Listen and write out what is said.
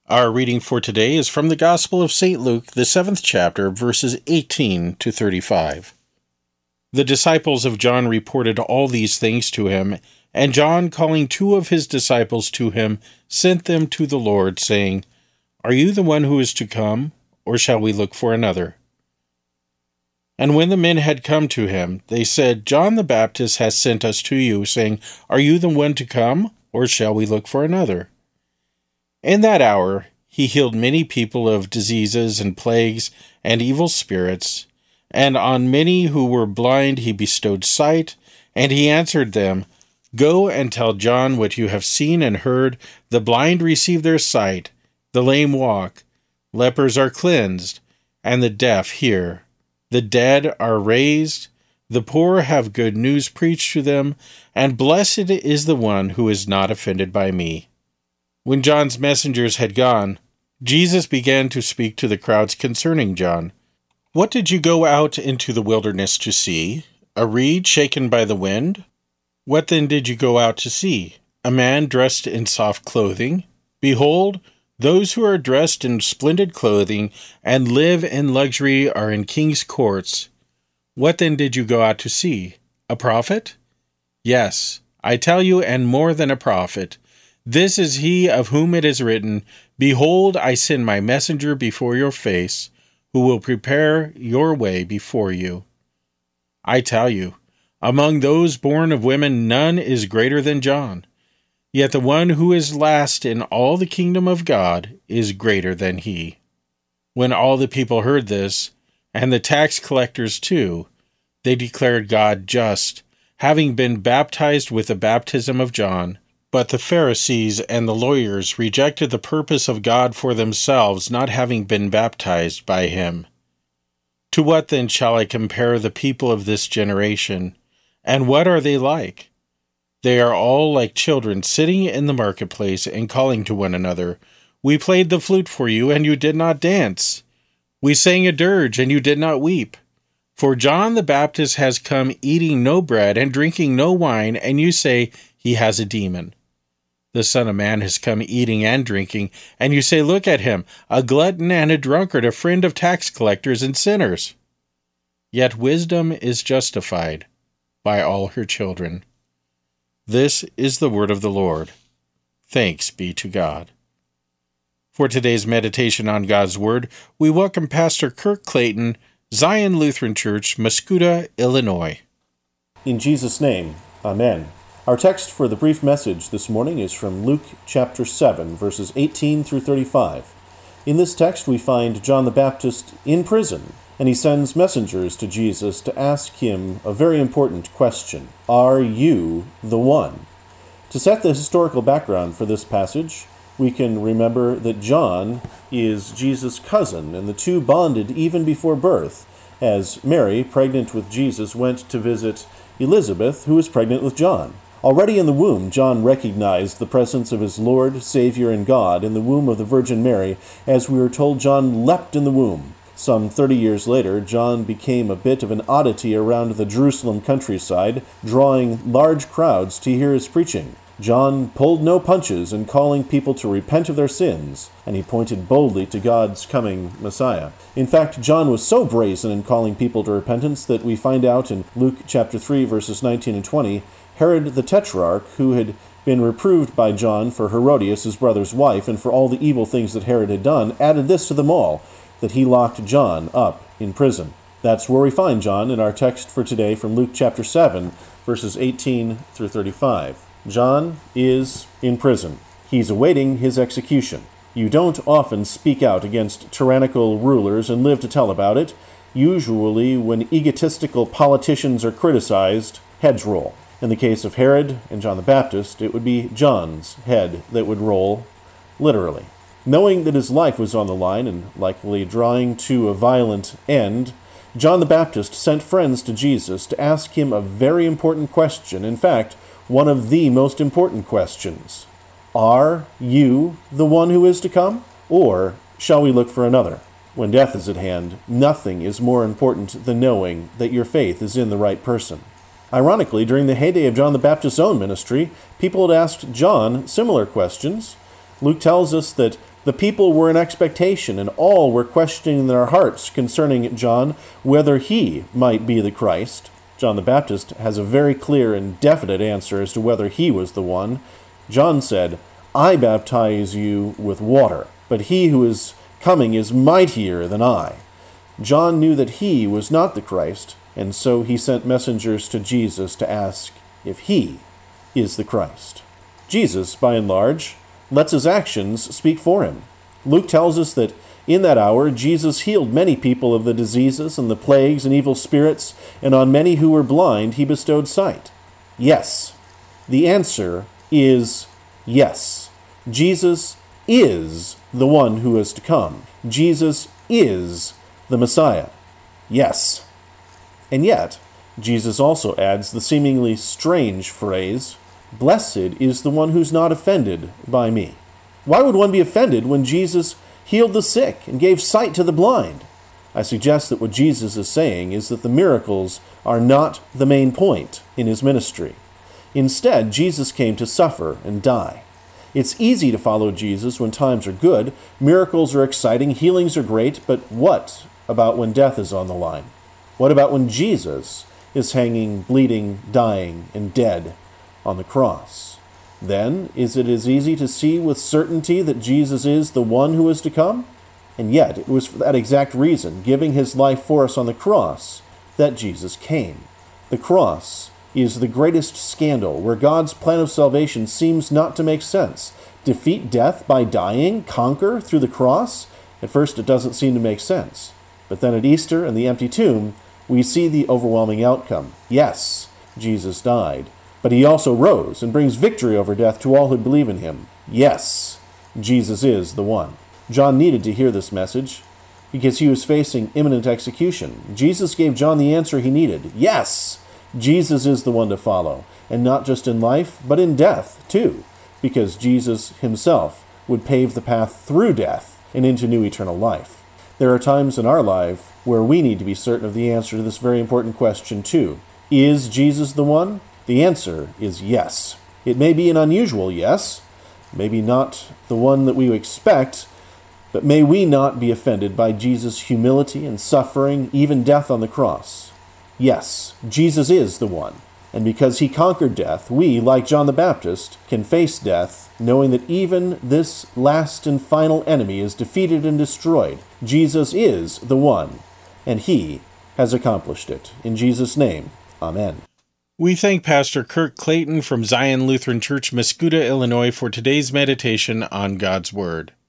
Our reading for today is from the Gospel of St. Luke, the 7th chapter, verses 18 to 35. The disciples of John reported all these things to him, and John, calling 2 of his disciples to him, sent them to the Lord, saying, "Are you the one who is to come, or shall we look for another?" And when the men had come to him, they said, "John the Baptist has sent us to you, saying, 'Are you the one to come, or shall we look for another?'" In that hour he healed many people of diseases and plagues and evil spirits, and on many who were blind he bestowed sight, and he answered them, "Go and tell John what you have seen and heard. The blind receive their sight, the lame walk, lepers are cleansed, and the deaf hear. The dead are raised, the poor have good news preached to them, and blessed is the one who is not offended by me." When John's messengers had gone, Jesus began to speak to the crowds concerning John. "What did you go out into the wilderness to see? A reed shaken by the wind? What then did you go out to see? A man dressed in soft clothing? Behold, those who are dressed in splendid clothing and live in luxury are in king's courts. What then did you go out to see? A prophet? Yes, I tell you, and more than a prophet. This is he of whom it is written, 'Behold, I send my messenger before your face, who will prepare your way before you.' I tell you, among those born of women none is greater than John. Yet the one who is last in all the kingdom of God is greater than he." When all the people heard this, and the tax collectors too, they declared God just, having been baptized with the baptism of John. But the Pharisees and the lawyers rejected the purpose of God for themselves, not having been baptized by him. To what then shall I compare the people of this generation? And what are they like? They are all like children sitting in the marketplace and calling to one another, "We played the flute for you, and you did not dance. We sang a dirge, and you did not weep. For John the Baptist has come eating no bread and drinking no wine, and you say he has a demon. The Son of Man has come eating and drinking, and you say, 'Look at him, a glutton and a drunkard, a friend of tax collectors and sinners.' Yet wisdom is justified by all her children." This is the word of the Lord. Thanks be to God. For today's meditation on God's Word, we welcome Pastor Kirk Clayton, Zion Lutheran Church, Mascoutah, Illinois. In Jesus' name, Amen. Our text for the brief message this morning is from Luke chapter 7, verses 18 through 35. In this text we find John the Baptist in prison, and he sends messengers to Jesus to ask him a very important question. Are you the one? To set the historical background for this passage, we can remember that John is Jesus' cousin, and the two bonded even before birth, as Mary, pregnant with Jesus, went to visit Elizabeth, who was pregnant with John. Already in the womb, John recognized the presence of his Lord, Savior, and God in the womb of the Virgin Mary. As we are told, John leapt in the womb. Some 30 years later, John became a bit of an oddity around the Jerusalem countryside, drawing large crowds to hear his preaching. John pulled no punches in calling people to repent of their sins, and he pointed boldly to God's coming Messiah. In fact, John was so brazen in calling people to repentance that we find out in Luke chapter 3, verses 19 and 20, Herod the Tetrarch, who had been reproved by John for Herodias, his brother's wife, and for all the evil things that Herod had done, added this to them all, that he locked John up in prison. That's where we find John in our text for today from Luke chapter 7, verses 18 through 35. John is in prison. He's awaiting his execution. You don't often speak out against tyrannical rulers and live to tell about it. Usually, when egotistical politicians are criticized, heads roll. In the case of Herod and John the Baptist, it would be John's head that would roll, literally. Knowing that his life was on the line and likely drawing to a violent end, John the Baptist sent friends to Jesus to ask him a very important question. In fact, one of the most important questions. Are you the one who is to come? Or shall we look for another? When death is at hand, nothing is more important than knowing that your faith is in the right person. Ironically, during the heyday of John the Baptist's own ministry, people had asked John similar questions. Luke tells us that The people were in expectation, and all were questioning in their hearts concerning John whether he might be the Christ. John the Baptist has a very clear and definite answer as to whether he was the one. John said, "I baptize you with water, but he who is coming is mightier than I." John knew that he was not the Christ, and so he sent messengers to Jesus to ask if he is the Christ. Jesus, by and large, lets his actions speak for him. Luke tells us that in that hour Jesus healed many people of the diseases and the plagues and evil spirits, and on many who were blind he bestowed sight. Yes, the answer is yes. Jesus is the one who is to come. Jesus is the Messiah. Yes. And yet, Jesus also adds the seemingly strange phrase, "Blessed is the one who's not offended by me." Why would one be offended when Jesus healed the sick and gave sight to the blind? I suggest that what Jesus is saying is that the miracles are not the main point in his ministry. Instead, Jesus came to suffer and die. It's easy to follow Jesus when times are good, miracles are exciting, healings are great, but what about when death is on the line? What about when Jesus is hanging, bleeding, dying, and dead on the cross? Then, is it as easy to see with certainty that Jesus is the one who is to come? And yet, it was for that exact reason, giving his life for us on the cross, that Jesus came. The cross is the greatest scandal where God's plan of salvation seems not to make sense. Defeat death by dying, conquer through the cross? At first, it doesn't seem to make sense. But then at Easter and the empty tomb, we see the overwhelming outcome. Yes, Jesus died, but he also rose and brings victory over death to all who believe in him. Yes, Jesus is the one. John needed to hear this message because he was facing imminent execution. Jesus gave John the answer he needed. Yes, Jesus is the one to follow, and not just in life, but in death too, because Jesus himself would pave the path through death and into new eternal life. There are times in our life where we need to be certain of the answer to this very important question too. Is Jesus the one? The answer is yes. It may be an unusual yes, maybe not the one that we expect, but may we not be offended by Jesus' humility and suffering, even death on the cross. Yes, Jesus is the one, and because he conquered death, we, like John the Baptist, can face death knowing that even this last and final enemy is defeated and destroyed. Jesus is the one, and he has accomplished it. In Jesus' name, amen. We thank Pastor Kirk Clayton from Zion Lutheran Church, Mascoutah, Illinois, for today's meditation on God's Word.